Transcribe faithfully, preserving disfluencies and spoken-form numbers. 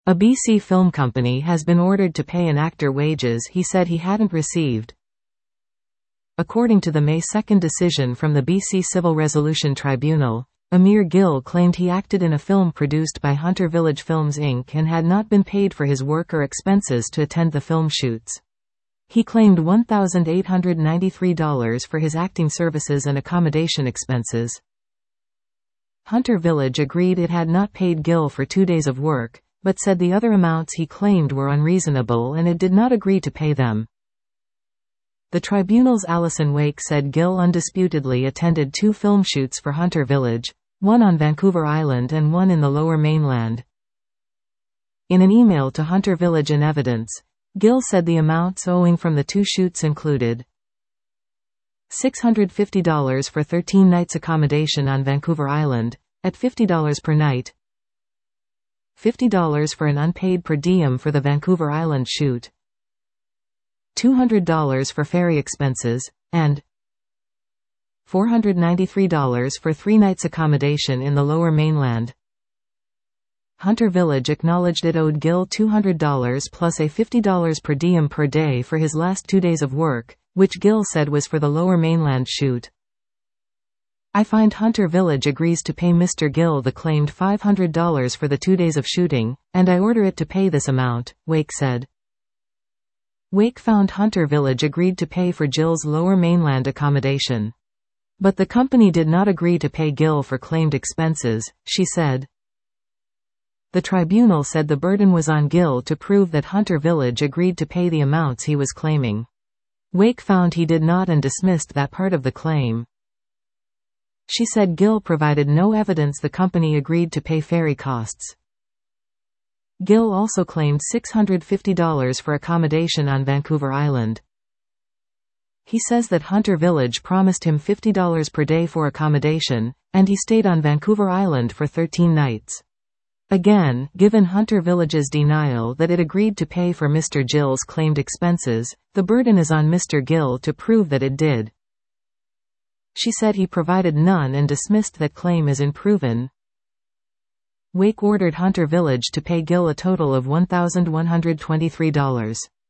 A B C film company has been ordered to pay an actor wages he said he hadn't received. According to the May second decision from the B C Civil Resolution Tribunal, Amir Gill claimed he acted in a film produced by Hunter Village Films Incorporated and had not been paid for his work or expenses to attend the film shoots. He claimed one thousand eight hundred ninety-three dollars for his acting services and accommodation expenses. Hunter Village agreed it had not paid Gill for two days of work, but said the other amounts he claimed were unreasonable and it did not agree to pay them. The tribunal's Alison Wake said Gill undisputedly attended two film shoots for Hunter Village, one on Vancouver Island and one in the Lower Mainland. In an email to Hunter Village in evidence, Gill said the amounts owing from the two shoots included six hundred fifty dollars for thirteen nights accommodation on Vancouver Island, at fifty dollars per night, fifty dollars for an unpaid per diem for the Vancouver Island shoot, two hundred dollars for ferry expenses, and four hundred ninety-three dollars for three nights accommodation in the Lower Mainland. Hunter Village acknowledged it owed Gill two hundred dollars plus a fifty dollars per diem per day for his last two days of work, which Gill said was for the Lower Mainland shoot. I find Hunter Village agrees to pay Mister Gill the claimed five hundred dollars for the two days of shooting, and I order it to pay this amount, Wake said. Wake found Hunter Village agreed to pay for Gill's Lower Mainland accommodation. But the company did not agree to pay Gill for claimed expenses, she said. The tribunal said the burden was on Gill to prove that Hunter Village agreed to pay the amounts he was claiming. Wake found he did not and dismissed that part of the claim. She said Gill provided no evidence the company agreed to pay ferry costs. Gill also claimed six hundred fifty dollars for accommodation on Vancouver Island. He says that Hunter Village promised him fifty dollars per day for accommodation, and he stayed on Vancouver Island for thirteen nights. Again, given Hunter Village's denial that it agreed to pay for Mister Gill's claimed expenses, the burden is on Mister Gill to prove that it did. She said he provided none and dismissed that claim as unproven. Wake ordered Hunter Village to pay Gill a total of one thousand one hundred twenty-three dollars.